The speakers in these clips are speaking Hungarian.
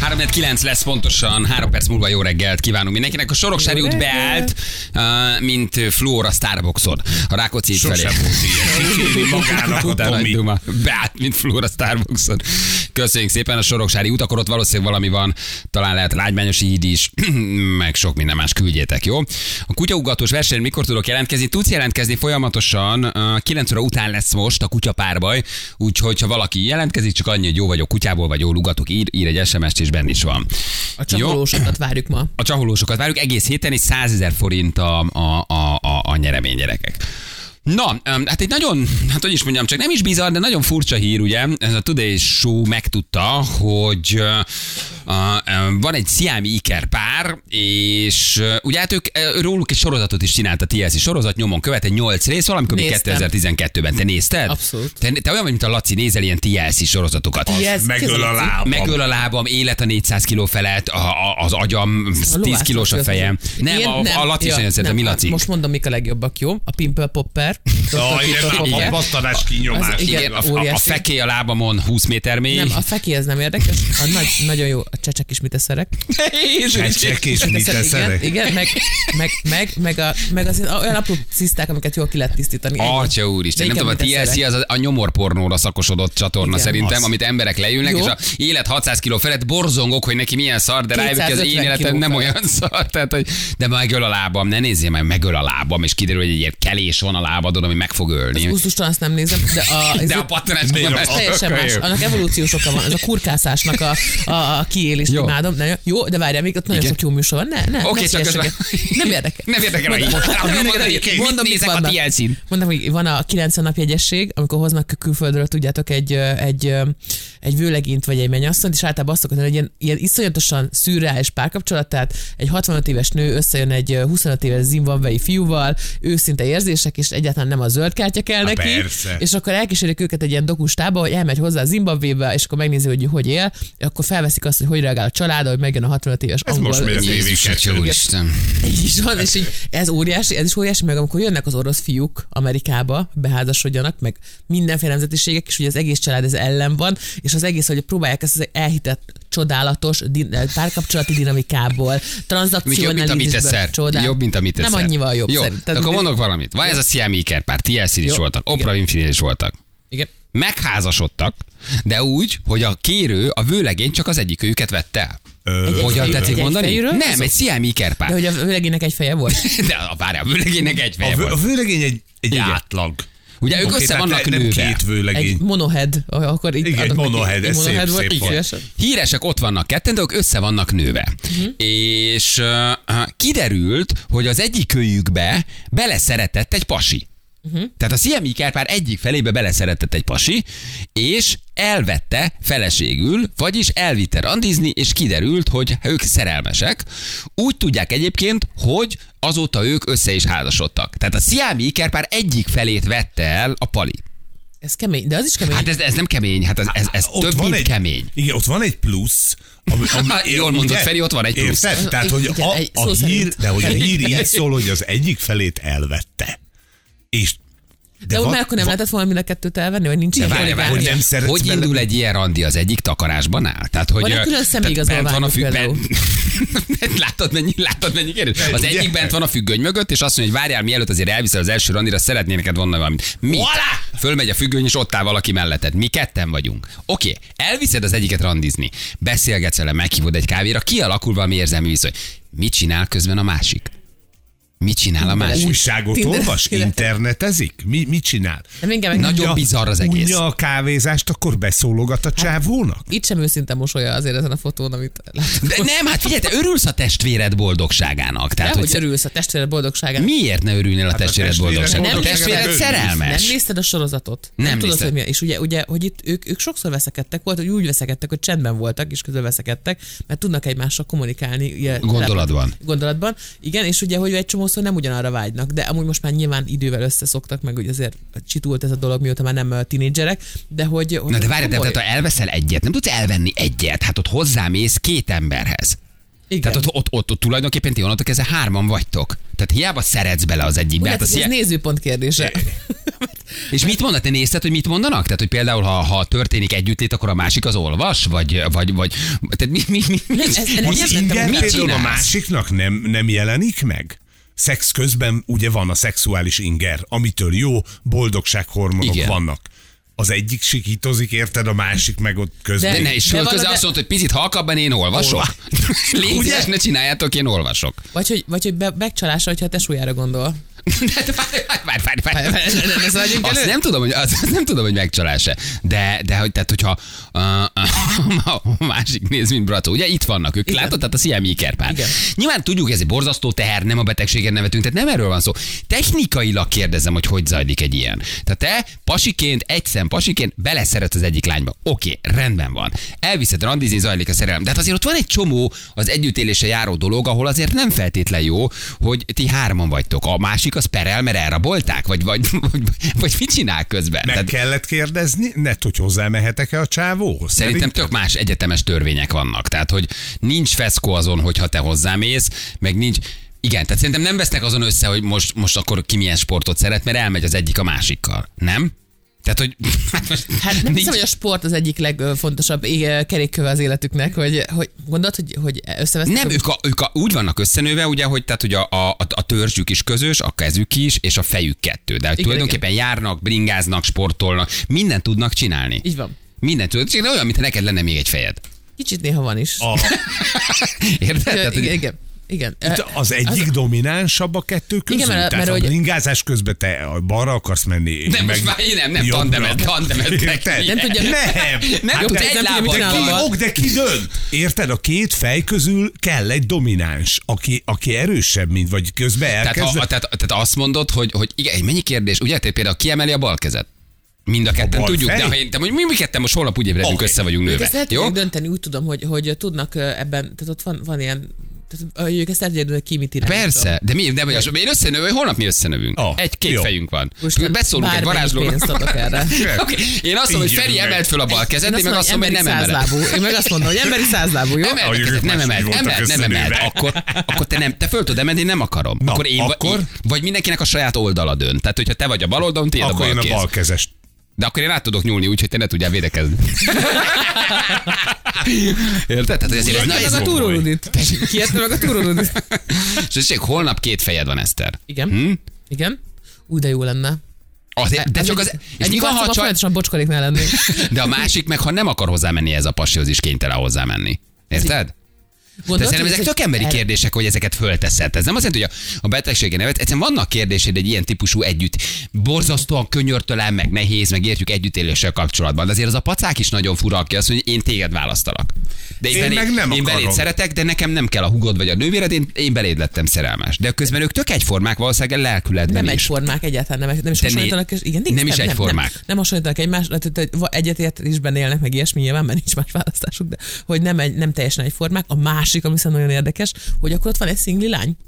3-9 lesz pontosan, 3 perc múlva jó reggelt kívánunk mindenkinek. A Soroksári út beállt, mint Flóra Starbuckson. A Rákóczi híd felé. Sosem volt ilyen. Magának a Tomi. Beállt, mint Flóra Starbuckson. Köszönjük szépen a Soroksári út, akkor ott valószínűleg valami van, talán lehet Lágymányosi híd is, meg sok minden más, küldjétek, jó? A kutyaugatós versenyen mikor tudok jelentkezni? Tudsz jelentkezni folyamatosan, 9 óra után lesz most a kutyapárbaj, úgyhogy ha valaki jelentkezik, csak annyi, hogy jó vagyok kutyából, vagy jól ugatok, ír egy SMS-t, és benne is van. A csaholósokat várjuk ma. A csaholósokat várjuk, egész héten, és 100 000 forint a nyeremény, gyerekek. Na, hát egy nagyon, hát hogy is mondjam, csak nem is bizarr, de nagyon furcsa hír, ugye? Ez a Today Show megtudta, hogy van egy sziámi ikerpár, és ugye hát róluk egy sorozatot is csinált a TLC sorozat, nyomon követ, egy 8 rész, valamikor még 2012-ben. Te nézted? Abszolút. Te olyan vagy, mint a Laci, nézel ilyen TLC sorozatokat. Megöl a lábam. Megöl a lábam, élet a 400 kiló felett, az agyam, 10 kilós a fejem. Nem, a Laci is nagyon szeretem, mi Laci? Most mondom, mik a legjobbak, jó? A Pimple Popper. A pattanás kinyomás. Igen, a fekély a lábamon 20 méter mély. Nem, a fekély ez nem érdekes. Nagyon jó, a csecsek is mit eszerek. Csecsek is mit eszerek. Igen, meg az olyan apró ciszták, amiket jól ki lehet tisztítani. Atya úristen, nem tudom, a TLC az a nyomorpornóra szakosodott csatorna, igen, szerintem, amit emberek leülnek, jó. És a élet 600 kiló felett borzongok, hogy neki milyen szar, de rájövök, hogy az én életem nem olyan szar. Tehát, hogy de megöl a lábam, ne nézzél meg, megöl a lábam, és kiderül, hogy egy ilyen kelés van a lábadon, ami meg fog ölni. Az gusztustalan, azt nem nézem, de a pattanás kinyomás. Teljesen más. Annak evolúciós oka van. Ez a kurkászásnak a kiélést imádom. Jó, de várjál, még ott nagyon sok jó műsor van. Oké, csak nem érdekel. Nem érdekel a hír. Mondom, nézek a TLC-n. Mondom, hogy van a 90 nap jegyesség, amikor hoznak külföldről, tudjátok, egy vőlegényt vagy egy mennyasszonyt, és általában azt szokott, hogy ilyen iszonyatosan szürreális párkapcsolat, tehát egy 65 éves nő összejön egy 25 éves zimbabwei fiúval, őszinte érzések, és egyáltalán nem a zöld kártya kell neki, és akkor elkísérik őket egy ilyen dokustába, hogy elmegy hozzá a Zimbabvébe, és akkor megnézi, hogy él, akkor felveszik azt, hogy reagál a család, hogy megjön a 65 éves angol. Ez most miért tévéket? Így is van, és így ez is óriási, meg amikor jönnek az orosz fiúk Amerikába, beházasodjanak, meg mindenféle nemzetiségek, és ugye az egész család ez ellen van, és az egész, hogy próbálják ezt az elhitett csodálatos párkapcsolati dinamikából, transzakcionalizmusból. Jobb, mint amit teszel. Nem annyival jobb, jó, szerintem. Akkor mondok valamit. Van ez a sziámi ikerpár, TLC-n is voltak, Oprah Winfrey is voltak. Igen. Megházasodtak, de úgy, hogy a kérő, a vőlegény csak az egyik őket vette el. Hogyan tetszik mondani? Nem, egy sziámi ikerpár. De hogy a vőlegénynek egy feje volt? De várjál, a vőlegénynek egy feje volt. A vőlegény egy átlag. Ugye ők össze vannak nőve. Két vőlegény. Egy monohead. Akkor igen, egy monohead, ez szép volt. Híresek ott vannak ketten, de ők össze vannak nőve. És kiderült, hogy az egyik kölyükbe beleszeretett egy pasi. Tehát a sziámi ikerpár egyik felébe beleszeretett egy pasi, és elvette feleségül, vagyis elvitte randizni, és kiderült, hogy ők szerelmesek. Úgy tudják egyébként, hogy azóta ők össze is házasodtak. Tehát a sziámi ikerpár egyik felét vette el a pali. Ez kemény, de az is kemény. Hát ez nem kemény, hát ez több, mint kemény. Igen, ott van egy plusz. Jól mondod, Feri, ott van egy plusz. Érted? Tehát, hogy a hír így szól, hogy az egyik felét elvette. És de ott már akkor nem lehetett volna mind a kettőt elvenni, vagy nincs ilyen hogy indul egy ilyen randi, az egyik takarásban áll? Tehát, hogy van egy külön személyigazolványok például. Látod, mennyi kérdés? Az egyik bent van a függöny mögött, és azt mondja, hogy várjál, mielőtt azért elviszel az első randira, szeretnének neked volna valamit. Mit? Fölmegy a függöny, és ott áll valaki melletted. Mi ketten vagyunk. Oké, elviszed az egyiket randizni, beszélgetsz vele, meghívod egy kávéra, kialakul valami érzelmi viszony. Mit csinál közben a másik? Mit csinál a másik? Újságot olvas? Internetezik? Mit csinál? Nagyon bizarr az egész. Unja a kávézást, akkor beszólogat a csávónak? Itt sem őszinte mosolya azért ezen a fotón, amit látok. De nem, hát figyelj, te örülsz a testvéred boldogságának. Tehát, hogy örülsz a testvéred boldogságának. Miért ne örülnél a testvéred boldogságának? A testvéred szerelmes. Nem nézted a sorozatot. Nem tudod, hogy mi. És ugye, hogy itt ők sokszor veszekedtek, volt, hogy úgy veszekedtek, hogy csendben voltak, és közben veszekedtek, mert tudnak egymással kommunikálni. Gondolatban. Igen, és ugye, hogy egy csomószor nem ugyanarra vágynak, de amúgy most már nyilván idővel összeszoktak, meg hogy azért csitult ez a dolog, mióta már nem tínédzserek, de hogy na de várj, de ha elveszel egyet, nem tudsz elvenni egyet, hát ott hozzámész két emberhez. Igen. Tehát ott tulajdonképpen ti onnantól kezdve hárman vagytok. Tehát hiába szeretsz bele az egyikbe. Hát ez nézőpont kérdése. És mit mondanak? Te nézted, hogy mit mondanak? Tehát, hogy például, ha történik együttlét, akkor a másik az olvas? Vagy tehát Az inger mit például a csinálsz? másiknak nem jelenik meg? Szex közben ugye van a szexuális inger, amitől jó boldogsághormonok Igen. vannak. Az egyik sikítozik, érted, a másik meg ott közben. De ne, és De közben van, azt mondta, hogy picit halkabban én olvasok. Légy szíves, ne csináljátok, én olvasok. Vagy hogy megcsalásra, hogyha a tesójára gondol. Várj. Azt nem tudom, hogy megcsalás-e. De hogy, tehát, hogyha a másik néz, mint Braco. Ugye itt vannak ők. Igen. Látod? Tehát a sziámi ikerpár. Igen. Nyilván tudjuk, ez egy borzasztó teher, nem a betegségen nevetünk, tehát nem erről van szó. Technikailag kérdezem, hogy zajlik egy ilyen. Tehát te pasiként, egyszem pasiként beleszeretsz az egyik lányba. Oké, rendben van. Elviszed randizni, zajlik a szerelem. De hát azért ott van egy csomó az együttélése járó dolog, ahol azért nem feltétlen jó, hogy ti hárman vagytok. A másik az perel, mert elrabolták? Vagy mit csinál közben? Meg kellett kérdezni, hogy hozzámehetek-e a csávóhoz? Szerintem tök más egyetemes törvények vannak. Tehát, hogy nincs feszkó azon, hogyha te hozzámész, meg nincs... Igen, tehát szerintem nem vesznek azon össze, hogy most akkor ki milyen sportot szeret, mert elmegy az egyik a másikkal. Nem? Tehát, hogy... Hát nem hiszem, hogy a sport az egyik legfontosabb kerékköve az életüknek, hogy gondolod, hogy összevesznek? Nem, ők úgy vannak összenőve, ugye, hogy, tehát, hogy a törzsük is közös, a kezük is, és a fejük kettő. De hogy tulajdonképpen járnak, bringáznak, sportolnak, mindent tudnak csinálni. Így van. Mindent tudnak csinálni, olyan, mintha neked lenne még egy fejed. Kicsit néha van is. Érted? Tehát, hogy... Igen. Itt az egyik dominánsabb a kettő közül? Igen, mert Tehát a hogy- bringázás közben te balra akarsz menni. Nem, most már nem, tandemet. Érted? Nem tudja- Nem tudsz egy lábbal. De ki dönt? Érted? A két fej közül kell egy domináns, aki erősebb, mint vagy közben elkezd. Tehát azt mondod, hogy igen, mennyi kérdés, ugye, te például kiemeli a bal kezed? Mind a ketten bal tudjuk, fej? de hogy mi ketten most holnap úgy ébredünk, össze vagyunk nőve. Ezt lehet Jó? tudják dönteni, úgy tudom, hogy tudnak ebben, tehát ott van ilyen, tehát ők ezt el tudják dönteni, ki mit irányítja. Persze, de mi, nem vagy, én összenövő, holnap mi összenövünk. Két jó. fejünk van. Most Beszólunk egy bármennyi varázslónak. pénzt adok erre. Okay. Én azt mondom, hogy Így Feri jövünk emelt föl a bal kezet, én meg azt mondom, hogy nem emeled. Én meg azt mondom, hogy emberi százlábú, jó? Emeld, Ahogy ők nem máshogy emeld, voltak nem emeld. összenőve. Akkor te föl tudod emelni, én nem akarom. Na, Akkor én akkor? vagy mindenkinek a saját oldala dönt. Tehát, hogyha te vagy a bal oldalon, tiéd a Akkor bal én a kéz. balkezes. De akkor én át tudok nyúlni úgy, hogy te ne tudjál védekezni. Érted? Tehát, hogy azért Kiérte ez meg a túrórudit. Kiérte meg a túrórudit. És holnap két fejed van, Eszter. Igen. Igen. Úgy, de jó lenne. Azért, de csak az... És mi van, ha csak... folyamatosan bocskoréknál lennék. De a másik meg, ha nem akar hozzámenni ez a pasihoz, is kénytelen hozzámenni. Érted? De szerintem ezek tök emberi kérdések, hogy ezeket fölteszed. Ez nem azt jelenti, hogy a betegsége nevet. Egyszerűen vannak kérdéseid egy ilyen típusú együtt. Borzasztóan könyörtelen, meg nehéz, meg értjük együttéléssel kapcsolatban. De azért az a pacák is nagyon fura, aki azt mondja, hogy én téged választalak. De Én meg nem én beléd akarom. szeretek, de nekem nem kell a hugod vagy a nővéred, én beléd lettem szerelmes. De közben ők tök egyformák valószínűleg lelkületben Nem is. egyformák egyáltalán, nem is hasonlítanak. Igen, nem is egyformák. Nem hasonlítanak egymásra, egyetértésben élnek meg ilyesmi, nyilván, mert nincs más választásuk, de hogy nem teljesen egyformák. A másik, ami szerintem nagyon érdekes, hogy akkor ott van egy szingli lány.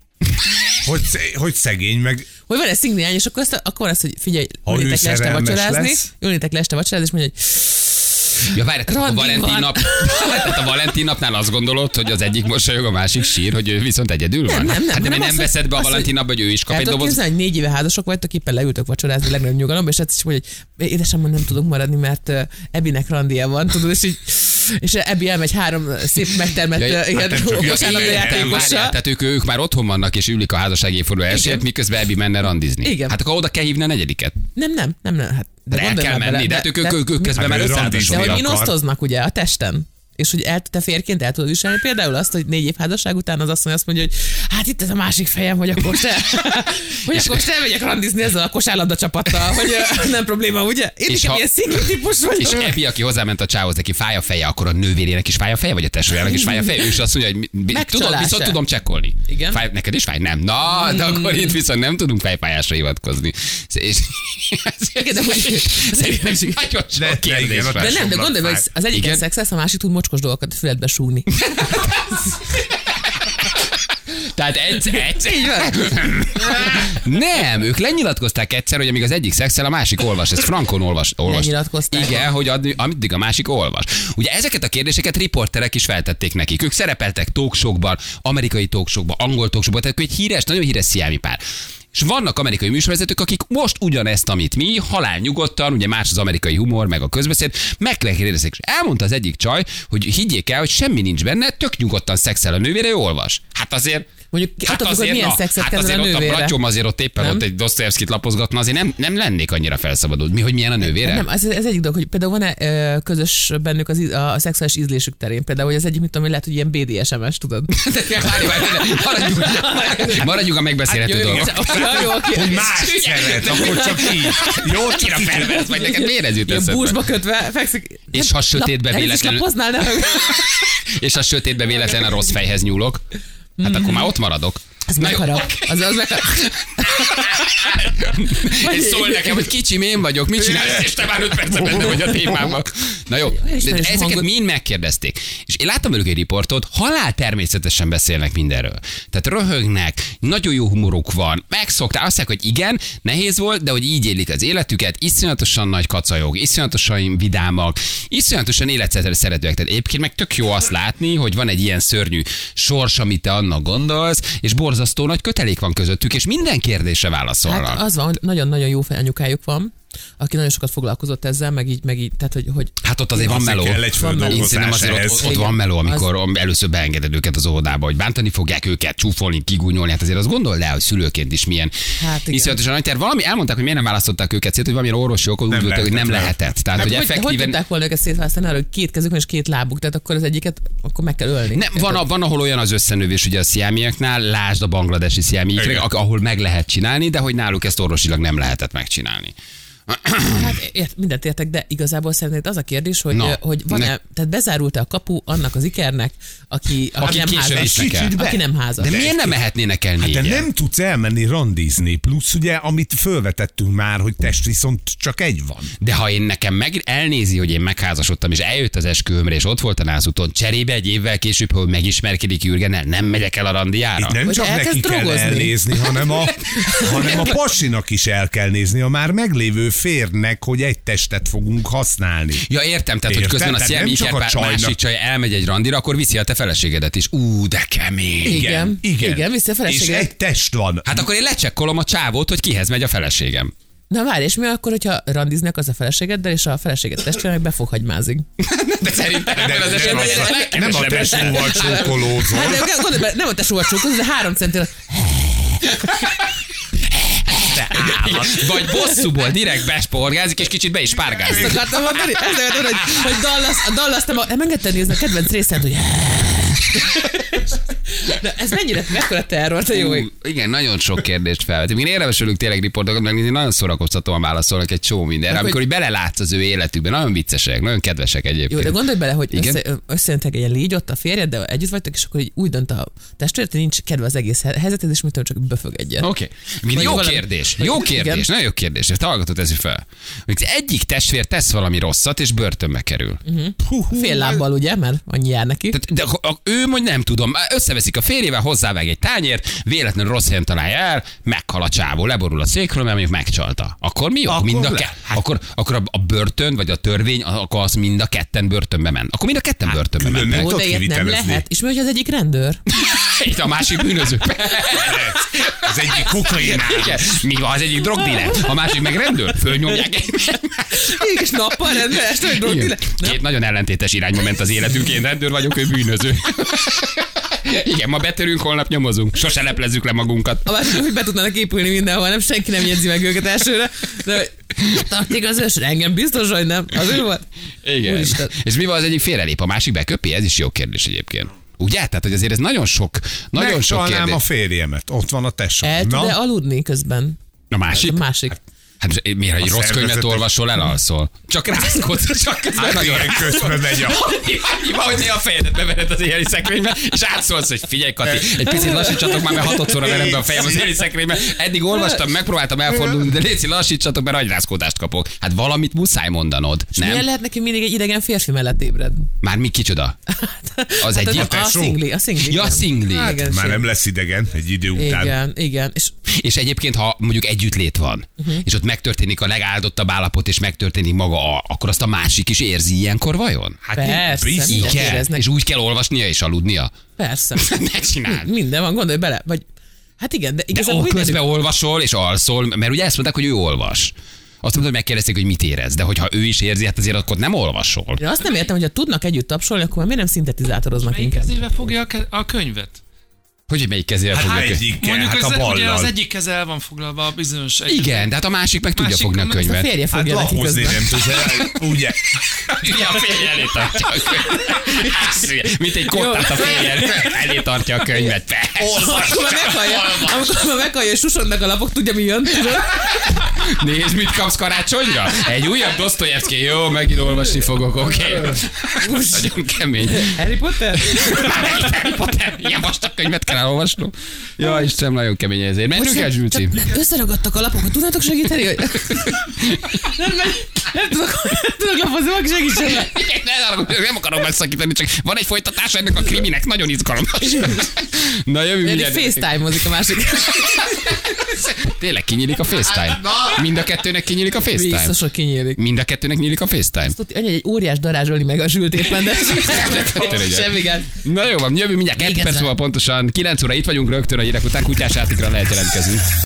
Hogy szegény meg... Hogy van egy szingli lány, és akkor azt, hogy figyelj, Ha ő ülnétek le este szerelmes vacsorázni, lesz. és mondja, hogy Ja, várj, tehát a Randi Valentin van. nap, tehát a Valentin napnál azt gondolod, hogy az egyik mosolyog, a másik sír, hogy ő viszont egyedül van? Nem, Hát de hanem nem az, veszed be a az, Valentin napba, hogy ő is kap el egy tudod doboz. képzelni, hogy 4 éve házasok vagytok, éppen leültök vacsorázni legnagyobb nyugalomba, és azt is mondja, hogy édesem, nem tudunk maradni, mert Ebinek randia van, tudod, és Ebi elmegy 3 szép megtermett kosárlabda játékossal. Tehát ők már otthon vannak, és ülik a házassági évforduló elsőjét, miközben Ebi menne randizni. Igen. Hát akkor oda kell hívni a negyediket. Nem, hát De el gondolj kell már menni, bele, de hát ők közben Hát már ő összeálltak. de randizni hogy akar. osztoznak ugye a testen. És hogy te férként el tudod viselni például azt, hogy 4 év házasság után az asszony azt mondja, hogy hát itt ez a másik fejem, hogy akkor te elmegyek randizni ezzel a kosárlabda csapattal, hogy nem probléma, ugye? Én És nekem ha- ilyen szingli típus vagyok. És Ebi, aki hozzáment a csához, neki fáj a feje, akkor a nővérének is fáj a feje, vagy a tesójának is fáj a feje? Ő is azt mondja, hogy Megcsalás-e? viszont tudom csekkolni. Igen. Fáj, neked is fáj? Nem. Na, de akkor itt viszont nem tudunk fejfájásra hivatkozni. És Igen, de hogy- szerintem nagyon De sok kérdés igen, van. De nem, de gondolj, hogy az egyik Igen. szex lesz, a másik tud mocskos dolgokat a füledbe súgni. Tehát egyszer. Nem, ők lenyilatkozták egyszer, hogy amíg az egyik szexel, a másik olvas. Ez Frankon olvas. Lenyilatkozták? Igen, hogy amíg a másik olvas. Ugye ezeket a kérdéseket riporterek is feltették nekik. Ők szerepeltek talkshowkban, amerikai talkshowkban, angol talkshowkban, tehát ők egy híres, nagyon híres sziámi pár. És vannak amerikai műsorvezetők, akik most ugyanezt, amit mi, halálnyugodtan, ugye más az amerikai humor, meg a közbeszéd, megkérdezik. És elmondta az egyik csaj, hogy higgyék el, hogy semmi nincs benne, tök nyugodtan szexel a nővére, ő olvas. Hát azért... Mondjuk attól függ, hogy milyen szexet hát kezd azért a ott nővére. a bratyom azért ott éppen Nem? ott egy Dostoyevskit lapozgatna, azért nem lennék annyira felszabadult. Mi, hogy milyen a nővére? Nem, ez egyik dolog, hogy például van-e közös bennük a szexuális ízlésük terén. Például, hogy az egyik, mit tudom, lehet, hogy ilyen BDSM-es, tudod. Maradjunk a megbeszélhető dolgok. Hogy más szeret, akkor csak így. Jó, Kira felvesz, vagy neked miért jut Ilyen eszedbe? búzsba kötve fekszik. És ha sötétbe véletlenül... Lapoznál, nem? És ha sötétbe véletlen a rossz fejhez nyúlok, hát akkor már ott maradok. Ez megharap. Az megharap. És szól nekem, hogy kicsim, én vagyok, mit csinálsz, és te már 5 percben benne vagy a témában. Na jó, de ezeket mind megkérdezték. És én láttam velük egy riportot, halál természetesen beszélnek mindenről. Tehát röhögnek, nagyon jó humoruk van, megszokták, azt mondják, hogy igen, nehéz volt, de hogy így élik az életüket, iszonyatosan nagy kacajok, iszonyatosan vidámak, iszonyatosan életszeretőek. Tehát egyébként meg tök jó azt látni, hogy van egy ilyen szörnyű sors, amit te annak gondolsz, és borzasztó nagy kötelék van közöttük, és minden kérdésre válaszolnak. Hát az van, hogy nagyon-nagyon jó anyukájuk van, aki nagyon sokat foglalkozott ezzel, meg így tehát, hogy Hát ott azért van meló. kell egy Én földolgozás szerintem azért ehhez. ott van meló, amikor először beengeded őket az óvodába, hogy bántani fogják őket, csúfolni, kigúnyolni. Hát azért azt gondold el, hogy szülőként is milyen Hát igen. iszonyatosan nagy terv. Valami elmondták, hogy miért nem választották őket szét, hogy valamilyen orvosi okon úgy voltak, hogy nem lehetett. Tehát, hogy hogy effektíven... tudták volna őket szétválasztani arra, hogy 2 kezük van és 2 lábuk, tehát akkor az egyiket akkor meg kell ölni. Nem, van, ahol olyan az összenövés ugye a sziámiaknál, lásd a bangladesi sziámiakra, Igen. ahol meg lehet csinálni, de hogy náluk ezt orvosilag nem lehetett megcsinálni. Hát mindent értek, de igazából szerinted az a kérdés, hogy, Na, hogy van-e, tehát bezárult-e a kapu annak az ikernek, aki nem későn házas. is kell. Aki nem házas. De miért nem mehetnének el Hát de négyen? nem tudsz elmenni randizni, plusz ugye, amit fölvetettünk már, hogy test viszont csak egy van. De ha én nekem elnézi, hogy én megházasodtam, és eljött az esküvőmre, és ott volt a nászúton, cserébe egy évvel később, hogy megismerkedik Jürgennel, nem megyek el a randiára? Itt nem Hogy csak elkezd neki kell drogozni. elnézni, hanem a pasinak is el kell nézni, a már meglévő férnek, hogy egy testet fogunk használni. Ja, értem, tehát hogy Érted? közben a Tehát nem Sziemi csak a Iker csajnak. másik csaj elmegy egy randira, akkor viszi a te feleségedet is. De kemény. Igen. Igen, viszi a És feleséget. egy test van. Hát akkor én lecsekkolom a csávót, hogy kihez megy a feleségem. Na várj, és mi akkor, hogyha randiznek az a feleségeddel, és a feleséget testvére meg befoghagymázik? De szerintem De ebben az esetben nem a tesóval csókolózol. Hát de gondolj bele, nem a tesóval csókolózol, de 3 centire. Vagy bosszúból direkt besporgázik, és kicsit be is párgázik. Ezt akartam mondani, hogy Dallas nem engedted nézni a kedvenc részét, hogy de ez mekkora terror, te jó ég. Igen, nagyon sok kérdést felvet. Még érdemes velük tényleg riportokat megnézni, nagyon szórakoztatóan válaszolnak egy csomó mindenre. Amikor így belelátsz az ő életükben, nagyon viccesek, nagyon kedvesek egyébként. Jó, de gondolj bele, hogy Igen? összejöntek egy légy ott a férjed, de együtt vagytok, és akkor így úgy dönt a testvér, hogy nincs kedve az egész helyzethez, és mitől csak befög egyet. Oké. Okay. Jó valami- kérdés. Jó kérdés. Igen. Nagyon jó kérdés. Ezt hallgatod ez fel. Mondjuk egyik testvér tesz valami rosszat, és börtönbe kerül. Fél lábbal, ugye, mert annyi jár neki. Tehát, de ő majd nem tudom, összeveszik a férjével, hozzávág egy tányért, véletlenül rossz helyen találja el, meghal a csávó, leborul a székről, mert mondjuk megcsalta. Akkor mi? Akkor mind a akkor a börtön, vagy a törvény, akkor az mind a ketten börtönbe ment. Akkor mind a ketten börtönbe külön mentek. nem. Ó, de tudod ilyet nem kivitelezni. lehet. És mi, hogy az egyik rendőr? Itt a másik bűnöző. Az egyik kokainál. Igen. Mi van, az egyik drogdíler, a másik meg rendőr, fölnyomják egymást. És nappal rendőr, este, hogy Igen. drogdile. Két nagyon ellentétes irányba ment az életünk, én rendőr vagyok, ő bűnöző. Igen, ma betörünk, holnap nyomozunk. Sose leplezzük le magunkat. A másik, hogy be tudnának épülni mindenhol, nem senki nem jegyzi meg őket elsőre. De hogy tartik az ősre, engem biztos, hogy nem. Az ő volt. Igen. Úristen. És mi van, az egyik félrelép, a másik beköpi? Ez is jó kérdés egyébként. Ugye? Tehát, hogy azért ez nagyon sok Megcsalnám kérdés. a férjemet. Ott van a tesó. El tud-e aludni közben? A másik? A másik. Hát miért, hogy A rossz könyvet szervezetes- olvasol, elalszol? Csak rázkodsz, csak közben Hát nagyon ilyen közben megy a... Mi van, hogy néha a fejedet bevered az éjjeli szekrénybe, és átszólsz, hogy figyelj, Kati, egy picit lassítsatok már, mert 6-szorra verem be a fejem az éjjeli szekrénybe. Eddig olvastam, megpróbáltam elfordulni, de léci lassítsatok, mert agyrázkodást kapok. Hát valamit muszáj mondanod, Milyen nem? lehet neki mindig egy idegen férfi mellett ébred? Már mi kicsoda? Az Hát egyik? a tesó? szingli. Ja, szingli. Igen, Már nem lesz idegen egy idő után. Igen. És És egyébként, ha mondjuk együttlét van, és ott megtörténik a legáldottabb állapot, és megtörténik maga, akkor azt a másik is érzi ilyenkor vajon? Hát persze, biztos. mindent igen. éreznek. És úgy kell olvasnia és aludnia. Persze. Megcsináld. Minden van, gondolj bele. Vagy Hát igen, de De igazából közben olvasol és alszol, mert ugye ezt mondták, hogy ő olvas. Azt mondod, hogy megkérdezték, hogy mit érez, de hogyha ő is érzi, hát azért akkor nem olvasol. Én azt nem értem, hogy ha tudnak együtt tapsolni, akkor már miért nem szintetizátoroznak Melyik inkább? kezével fogja a könyvet? Hogy melyik kezével fogja Hát a könyvet? egyikkel, Mondjuk hát az, a ugye az ballal. egyik keze el van foglalva a bizonyos... Igen, de hát a másik meg tudja Másik- fogni a azt a A könyvet. férje Hát fogja neki lahozni közben. nem tudsz, ugye? Ja, a férje elé tartja a könyvet. Mint egy kottát a férje elé tartja a könyvet. Amikor már meghallja, hogy susodnak a lapok, tudja mi jön? Tudod? Nézd, mit kapsz karácsonyra? Egy újabb Dostoyevsky. Jó, megint olvasni fogok, oké. Nagyon kemény. Harry Potter? Harry Potter, ilyen vastag könyvet kell elolvasnom. Ja, Istenem, nagyon kemény ezért. Menjünk el, Zsülci. Összeragadtak a lapokat, tudnátok segíteni? Hogy... nem tudok lapozni, meg segítsen. Nem akarom megszakítani, csak van egy folytatás ennek a kriminek, nagyon izgalmas. Na, jövő Eddig mindjárt. FaceTime-ozik a másik. Tényleg kinyílik a FaceTime. Mind a kettőnek kinyílik a FaceTime. Biztos, hogy kinyílik. Mind a kettőnek nyílik a FaceTime. Tudja, anya, egy óriás darázs öli meg a Zsült éppen, de semmi gáz. Na jó van, jövő mindjárt 2 Végezve. perc múlva pontosan 9 óra itt vagyunk rögtön a hírek után, kutyás játékra lehet jelentkezni.